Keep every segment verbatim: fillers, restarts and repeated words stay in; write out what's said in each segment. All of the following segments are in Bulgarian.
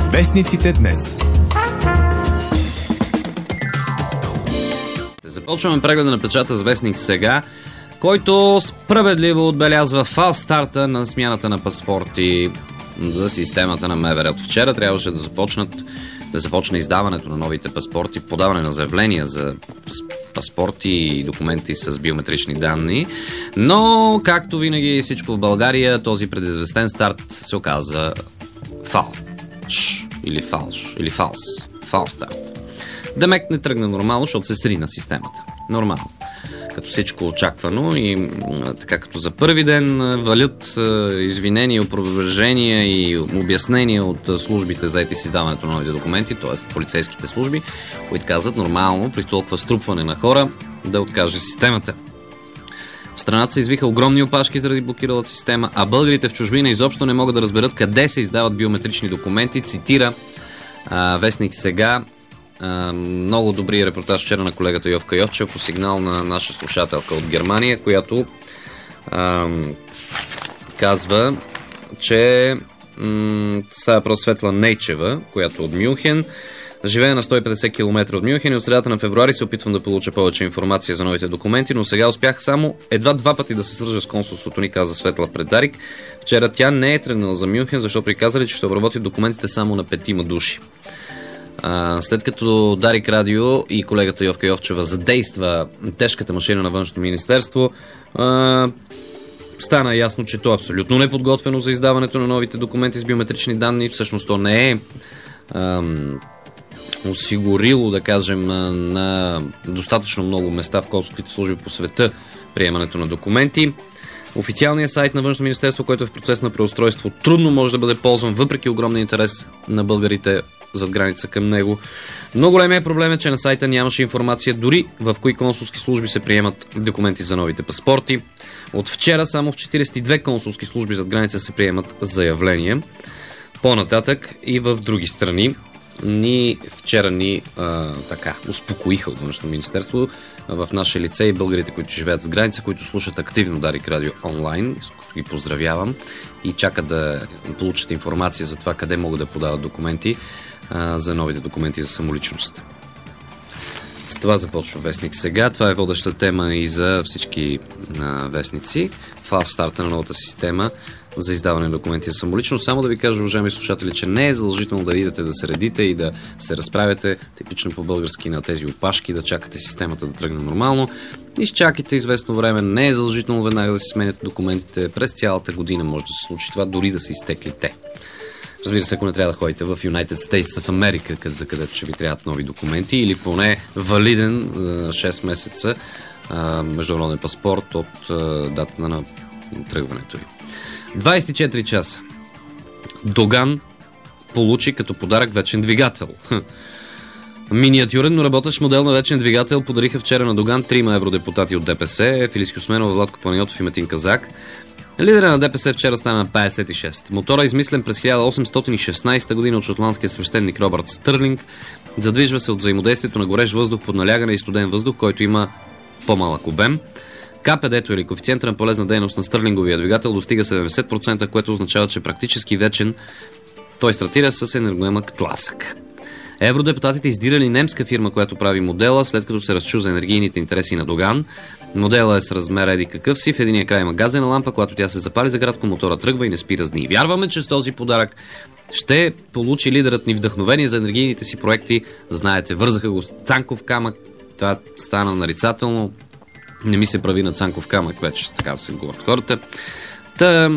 Вестниците днес. Започваме прегледа на печата с вестник Сега, който справедливо отбелязва фал старта на смяната на паспорти за системата на МВР. От вчера трябваше да започнат да започне издаването на новите паспорти, подаване на заявления за паспорти и документи с биометрични данни, но както винаги всичко в България, този предизвестен старт се оказа фалш или фалш или фалс. Фал старт. Демек не тръгна нормално, защото се срина системата. Нормално. Като всичко очаквано и така като за първи ден валят извинения, опровержения и обяснения от службите заети с издаването на новите документи, т.е. полицейските служби, които казват нормално при толкова струпване на хора да откаже системата. В страната се извиха огромни опашки заради блокиралата система, а българите в чужбина изобщо не могат да разберат къде се издават биометрични документи. Цитира а, вестник Сега. Uh, много добри репортаж вчера на колегата Йовка Йовчев по сигнал на наша слушателка от Германия, която uh, казва, че м- сега про Светла Нейчева, която от Мюнхен, живее на сто и петдесет километра от Мюнхен и от средата на февруари се опитвам да получа повече информация за новите документи, но сега успях само едва два пъти да се свържа с консулството ни, каза Светла пред Дарик. Вчера тя не е тръгнала за Мюнхен, защото и казали, че ще обработи документите само на петима души. Uh, след като Дарик Радио и колегата Йовка Йовчева задейства тежката машина на Външното министерство, uh, стана ясно, че то е абсолютно неподготвено за издаването на новите документи с биометрични данни. Всъщност то не е uh, осигурило, да кажем, на достатъчно много места в консулските служби по света приемането на документи. Официалният сайт на Външно министерство, който е в процес на преустройство, трудно може да бъде ползван, въпреки огромния интерес на българите зад граница към него. Много големият проблем е, че на сайта нямаше информация дори в кои консулски служби се приемат документи за новите паспорти. От вчера само в четиридесет и две консулски служби зад граница се приемат заявления. По-нататък и в други страни. Ни вчера ни а, така успокоиха от Външно министерство в наше лице и българите, които живеят с граница, които слушат активно Дарик Радио онлайн, с които ги поздравявам и чакат да получат информация за това къде могат да подават документи а, за новите документи за самоличност. С това започва вестник Сега. Това е водеща тема и за всички а, вестници. Фал старта на новата система за издаване на документи за самоличност. Само да ви кажа, уважаеми слушатели, че не е задължително да идете да се редите и да се разправяте типично по-български на тези опашки, да чакате системата да тръгне нормално. Изчакайте известно време, не е задължително веднага да си сменяте документите. През цялата година може да се случи това, дори да са изтекли те. Разбира се, ако не трябва да ходите в United States of America, за където ще ви трябват нови документи, или поне валиден шест месеца международен паспорт от датата на тръгването ви. двадесет и четири часа. Доган получи като подарък вечен двигател. Миниатюрен, но работещ модел на вечен двигател подариха вчера на Доган трима евродепутати от ДПС, Филиски Осменова, Владко Панайотов и Метин Казак. Лидера на ДПС вчера стана на петдесет и шест. Мотора, измислен през хиляда осемстотин и шестнадесета година от шотландския свещеник Робърт Стърлинг, задвижва се от взаимодействието на горещ въздух под налягане и студен въздух, който има по-малък обем. КПД-то или коефициента на полезна дейност на стърлинговия двигател достига седемдесет процента, което означава, че практически вечен той стартира с енергоемък тласък. Евродепутатите издирали немска фирма, която прави модела, след като се разчу за енергийните интереси на Доган. Модела е с размер еди какъв си, в единия край има газена лампа, когато тя се запали за кратко, мотора тръгва и не спира с дни. Вярваме, че с този подарък ще получи лидерът ни вдъхновение за енергийните си проекти. Знаете, вързаха го с цанков камък, това стана нарицателно. Не ми се прави на цанков камък, вече така да се говорят хората. Та,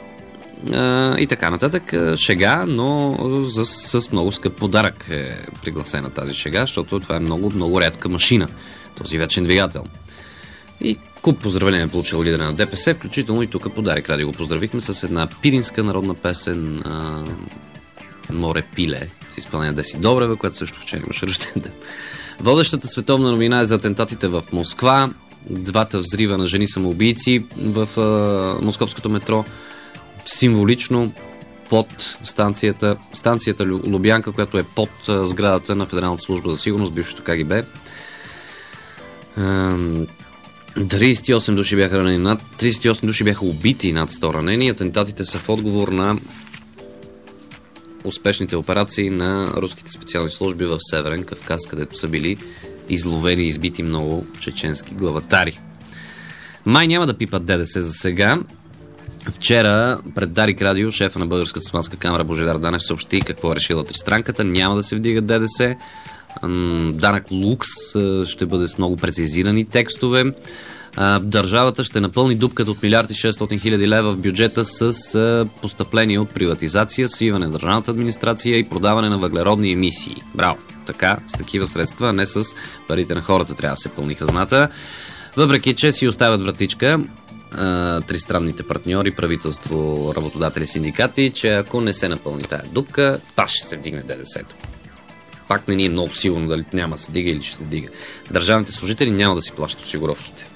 а, и така нататък. Шега, но с, с много скъп подарък е пригласена тази шега, защото това е много, много рядка машина, този вечен двигател. И куп поздравления получил лидера на ДПС, включително и тук по Дарик Радио го поздравихме с една пиринска народна песен а, Море пиле, в изпълнение Деси Добрева, която също вчера имаше рожден ден. Водещата световна новина е за атентатите в Москва. Двата взрива на жени самоубийци в а, московското метро. Символично под станцията, станцията Любянка, която е под а, сградата на Федералната служба за сигурност, бившото КГБ. А, тридесет и осем души бяха ранени, над тридесет и осем души бяха убити, над сто ранени. Атентатите са в отговор на успешните операции на руските специални служби в Северен Кавказ, където са били изловени и избити много чеченски главатари. Май няма да пипат ДДС за сега. Вчера пред Дарик Радио шефа на Българската стопанска камара Божидар Данев съобщи какво е решила тристранката. Няма да се вдига ДДС. Данък лукс ще бъде с много прецизирани текстове. Държавата ще напълни дупката от милиард и шестстотин хиляди лева в бюджета с постъпление от приватизация, свиване на държавната администрация и продаване на въглеродни емисии. Браво! Така, с такива средства, а не с парите на хората трябва да се пълни хазната. Въпреки че си оставят вратичка тристранните партньори, правителство, работодатели, синдикати, че ако не се напълни тая дупка, пак ще се вдигне ДДС-то. Пак не ни е много сигурно дали няма да се дига или ще се дига. Държавните служители няма да си плащат осигуровките.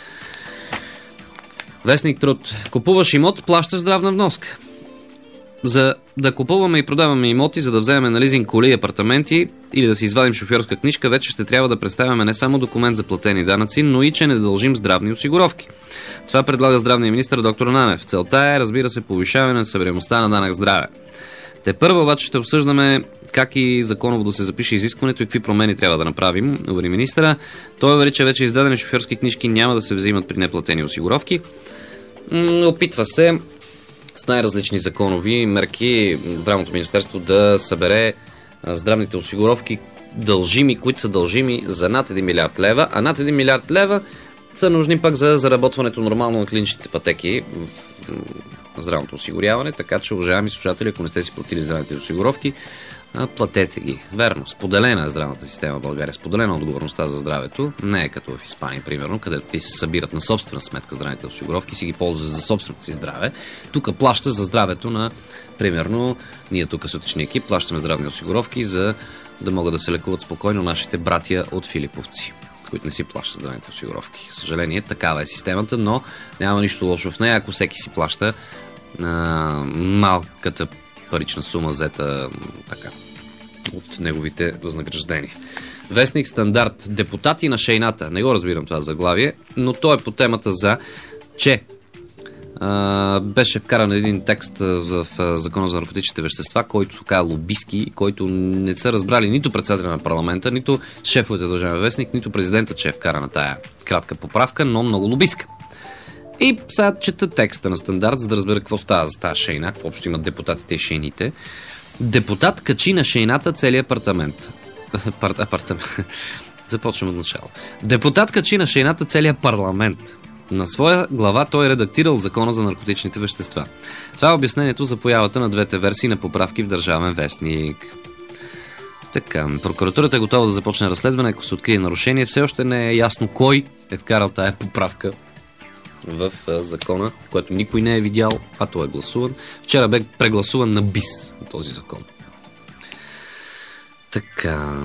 Вестник Труд. Купуваш имот, плащаш здравна вноска. За да купуваме и продаваме имоти, за да вземем на лизинг коли и апартаменти или да си извадим шофьорска книжка, вече ще трябва да представяме не само документ за платени данъци, но и че не дължим здравни осигуровки. Това предлага здравния министър доктор Нанев. Целта е, разбира се, повишаване на събираемостта на данък здраве. Те първо обаче ще обсъждаме как и законово да се запише изискването и какви промени трябва да направим, увери министъра. Той увери, че вече издадени шофьорски книжки няма да се взимат при неплатени осигуровки. Опитва се с най-различни законови мерки Здравното министерство да събере здравните осигуровки дължими, които са дължими за над един милиард лева, а над един милиард лева са нужни пак за заработването нормално на клиничните пътеки в здравното осигуряване, така че, уважаеми слушатели, ако не сте си платили здравните осигуровки, платете ги. Верно, споделена е здравната система в България, споделена отговорността за здравето, не е като в Испания, примерно, където ти се събират на собствена сметка здравните осигуровки, си ги ползваш за собственото си здраве. Тук плаща за здравето на, примерно, ние тук сутични екип, плащаме здравни осигуровки, за да могат да се лекуват спокойно нашите братия от Филиповци, които не си плащат здравните осигуровки. Съжаление, такава е системата, но няма нищо лошо в нея, ако всеки си плаща а, малката парична сума взета така от неговите възнаграждения. Вестник Стандарт. Депутати на шейната. Не го разбирам това заглавие, но то е по темата за, че а, беше вкаран един текст в, в Закона за наркотичните вещества, който се казва лобистки, който не са разбрали нито председателя на парламента, нито шефовете на Държавен вестник, нито президента, че е вкара на тая кратка поправка, но много лобистка. И сега чета текста на Стандарт, за да разбера какво става за тази шейна, какво общо имат депутатите и шейните. Депутат качи на шейната целия апартамент. апартамент. Започвам от начало. Депутат качи на шейната целия парламент. На своя глава той е редактирал Закона за наркотичните вещества. Това е обяснението за появата на двете версии на поправки в Държавен вестник. Така, прокуратурата е готова да започне разследване, ако се открие нарушение. Все още не е ясно кой е вкарал тая поправка в закона, което никой не е видял, а той е гласуван. Вчера бе прегласуван на бис този закон. Така.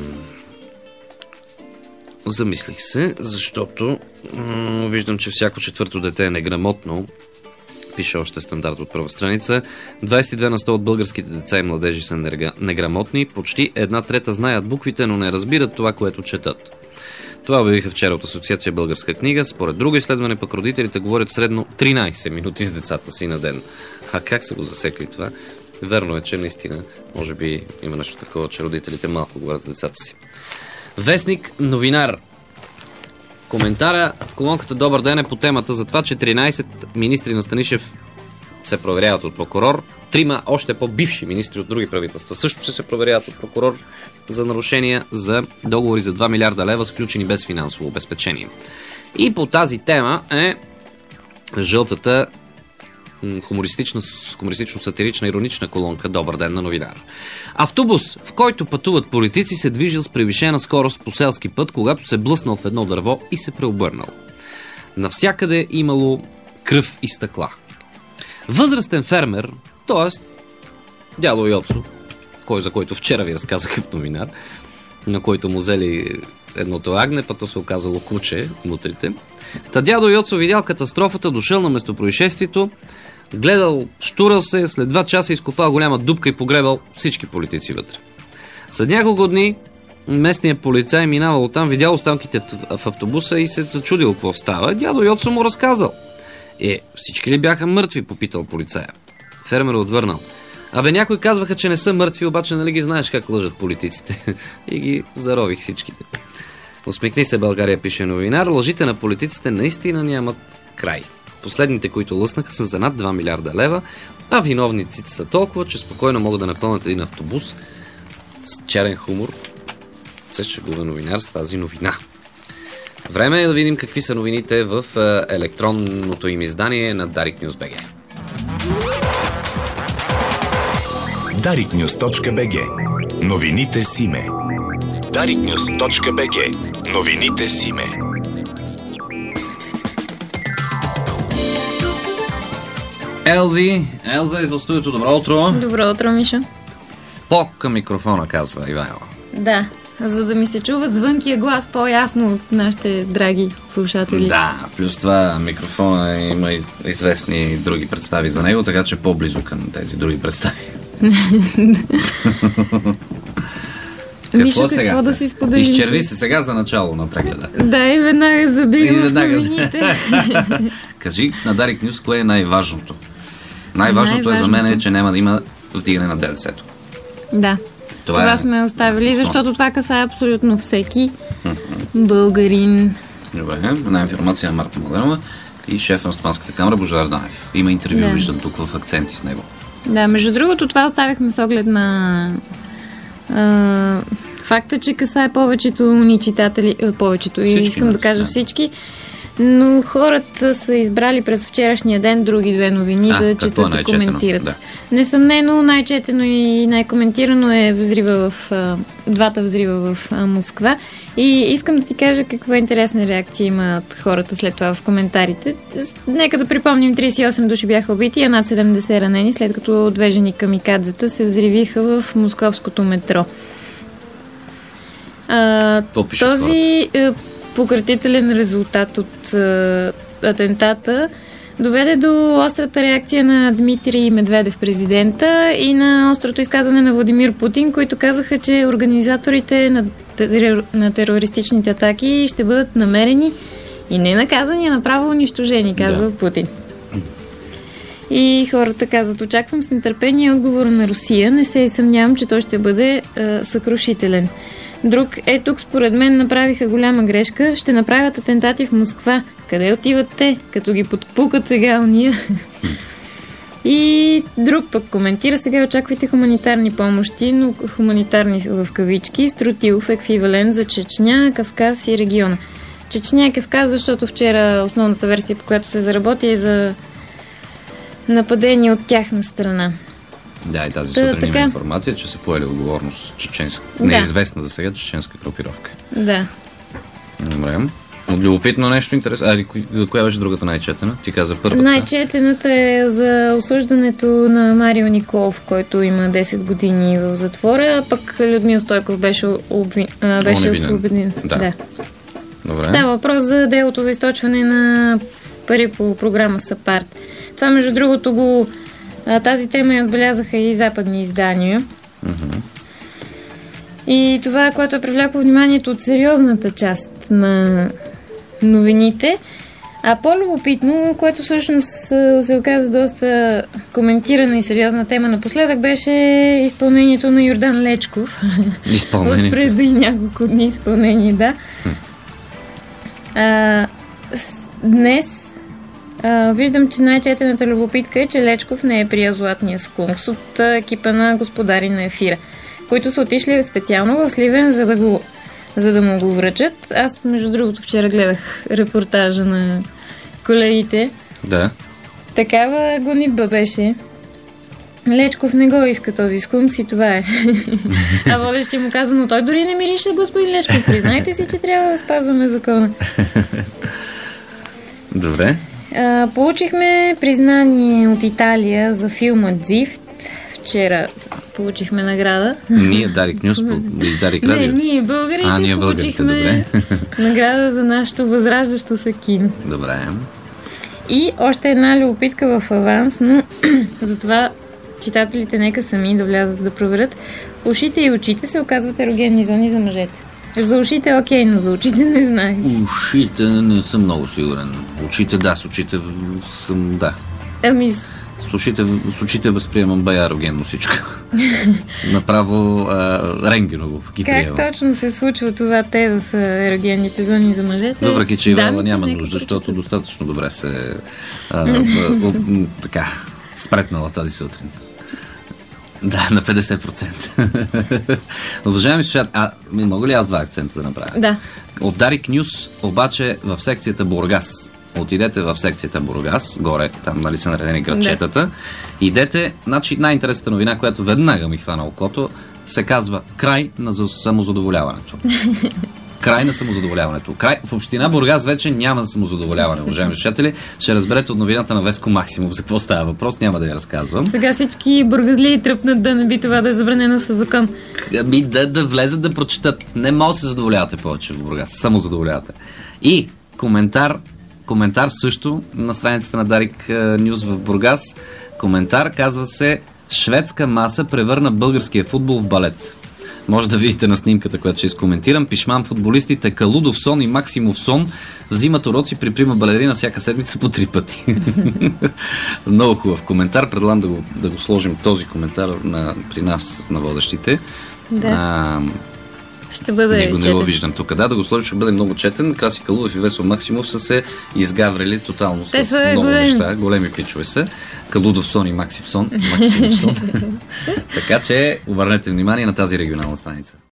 Замислих се, защото м- виждам, че всяко четвърто дете е неграмотно. Пише още Стандарт от първа страница. двадесет и две на сто от българските деца и младежи са неграмотни. Почти една трета знаят буквите, но не разбират това, което четат. Това обявиха вчера от Асоциация Българска книга. Според друго изследване пък родителите говорят средно тринадесет минути с децата си на ден. А как са го засекли това? Верно е, че наистина може би има нещо такова, че родителите малко говорят с децата си. Вестник Новинар. Коментара в колонката Добър ден е по темата за това, че тринадесет министри на Станишев се проверяват от прокурор. Трима още по-бивши министри от други правителства също ще се проверяват от прокурор за нарушения за договори за два милиарда лева, сключени без финансово обезпечение. И по тази тема е жълтата хумористична, хумористично-сатирична, иронична колонка Добър ден на Новинар. Автобус, в който пътуват политици, се движил с превишена скорост по селски път, когато се блъснал в едно дърво и се преобърнал. Навсякъде имало кръв и стъкла. Възрастен фермер, т.е. дядо Йоцо, кой за който вчера ви разказах в Новинар, на който му взели едното агне, пъто се оказало куче, мутрите. Та дядо Йоцо видял катастрофата, дошъл на местопроизшествието, гледал, штурал се, след два часа изкопал голяма дупка и погребал всички политици вътре. След няколко дни местният полицай минавал оттам, видял останките в автобуса и се зачудил какво става. Дядо Йоцо му разказал. Е, всички ли бяха мъртви, попитал полицая. Фермерът отвърнал. Абе, някои казваха, че не са мъртви, обаче нали ги знаеш как лъжат политиците. И ги зарових всичките. Усмихни се, България, пише новинар. Лъжите на политиците наистина нямат край. Последните, които лъснаха, са за над два милиарда лева, а виновниците са толкова, че спокойно могат да напълнят един автобус с черен хумор. Се шегува новинар с тази новина. Време е да видим какви са новините в електронното им издание на дарик нюз точка би джи. дарик нюз точка би джи. Новините с име. дарик нюз точка би джи. Новините с име. Елзи, Елза е в студиото. Добро утро. Добро утро, Миша. По към микрофона, казва Ивайла. Да, за да ми се чува звънкия глас по-ясно от нашите драги слушатели. Да, плюс това микрофона има и известни други представи за него, така че по-близо към тези други представи. Мишо, какво, какво да си споделим? Изчерви се сега за начало на прегледа. Да, и веднага забивам в новините. Кажи на Дарик Нюз, кое е най-важното? Най-важното, най-важното е за мен е, че няма да има вдигане на ДДС-то. Да, това, това е... сме оставили, защото това касае абсолютно всеки българин. Добре, една информация на Марта Младенова и шеф на Стопанската камера Божидар Данев. Има интервю, да. Виждам тук в акценти с него. Да, между другото, това оставихме с оглед на а, факта, че касае повечето ни читатели, повечето, всички, и искам да кажа да. всички, но хората са избрали през вчерашния ден други две новини а, да четат и коментират. Да. Несъмнено най-четено и най-коментирано е взрива в, а, двата взрива в а, Москва. И искам да ти кажа каква интересна реакция имат хората след това в коментарите. Нека да припомним, трийсет и осем души бяха убити, а над седемдесет ранени, след като две жени камикадзета се взривиха в московското метро. А, този хората? Пократителен резултат от а, атентата доведе до острата реакция на Дмитрий Медведев, президента, и на острото изказване на Владимир Путин, които казаха, че организаторите на, терор... на терористичните атаки ще бъдат намерени и не наказани, а направо унищожени, казва да. Путин. И хората казват: очаквам с нетърпение отговора на Русия. Не се съмнявам, че той ще бъде а, съкрушителен. Друг: е, тук според мен направиха голяма грешка. Ще направят атентати в Москва. Къде отиват те, като ги подпукат сега уния? И друг пък коментира: сега очаквайте хуманитарни помощи, но хуманитарни в кавички, с тротилов еквивалент за Чечня, Кавказ и региона. Чечня и Кавказ, защото вчера основната версия, по която се заработи, е за нападение от тяхна страна. Да, и тази сутрин така... има информация, че се поели отговорност чеченска. Да. Неизвестна за сега чеченска групировка. Да. Добре. Любопитно нещо интересно. А, коя, коя беше другата най-четена? Ти каза първата. Най-четената е за осъждането на Марио Николов, който има десет години в затвора, а пък Людмил Стойков беше, обви... а, беше освободен. Да. да. Добре. Става въпрос за делото за източване на пари по програма САПАРТ. Това, между другото, го тази тема я отбелязаха и западни издания. Uh-huh. И това, което е привлякло вниманието от сериозната част на новините. А по-любопитно, което всъщност се оказа доста коментирана и сериозна тема напоследък, беше изпълнението на Йордан Лечков. Изпълнението? Преди няколко дни изпълнение, да. Hmm. А, днес Uh, виждам, че най-четената любопитка е, че Лечков не е приел златния скункс от uh, екипа на Господари на ефира, които са отишли специално в Сливен, за да, го, за да му го връчат. Аз, между другото, вчера гледах репортажа на колегите. Да. Такава гонитба беше. Лечков не го иска този скункс и това е. А водещия му каза: но той дори не мирише, господин Лечков. Признайте си, че трябва да спазваме закона. Добре. Uh, получихме признание от Италия за филма Дзифт. Вчера получихме награда. Ние, Дарик Нюз, и Дарик Радио. Не, ние българите а, ние получихме добре. награда за нашето възраждащо се кино. Добре. И още една любопитка в аванс, но затова читателите нека сами да влязат да проверят. Ушите и очите се оказват ерогенни зони за мъжете. За ушите окей, но за очите не знаех. Ушите не съм много сигурен. Очите, да, с очите съм, да. Ами, С очите, с очите възприемам бая ерогенно всичко. Направо а, рентгеново ги Как приемам. точно се случва това те в ерогенните зони за мъжете? Въпреки, че Ивала няма нека нужда, защото прочитат. достатъчно добре се а, а, а, така спретнала тази сутрин. Да, на петдесет процента. Уважаеми слушатели, а мога ли аз два акцента да направя? Да. От Дарик Нюс, обаче в секцията Бургас. Отидете в секцията Бургас, горе, там нали са наредени градчетата. Идете, значи най-интересната новина, която веднага ми хвана окото, се казва край на самозадоволяването. Край на самозадоволяването. Край... В община Бургас вече няма самозадоволяване, уважаеми слушатели. Ще разберете от новината на Веско Максимов за какво става въпрос, няма да я разказвам. Сега всички бургазли тръпнат да не би това да е забранено със закон. Ами да, да влезат да прочитат. Не може да се задоволявате повече в Бургас. Само задоволявате. И коментар, коментар също на страницата на Дарик Нюс в Бургас. Коментар казва се: шведска маса превърна българския футбол в балет. Може да видите на снимката, която ще изкоментирам. Пишман футболистите Калудов Сон и Максимов Сон взимат уроци при прима балерина всяка седмица по три пъти. Много хубав коментар. Предлагам да го, да го сложим този коментар на, при нас, на водещите. Да. А, Ще бъде не го, не четен. го виждам тук. Да, да го сложим, ще бъде много четен. Краси Калудов и Весо Максимов са се изгаврили тотално Те с са много големи. неща. Големи пичове са. Калудов Сон и Максимов Сон. Максимов Сон. Така че обърнете внимание на тази регионална страница.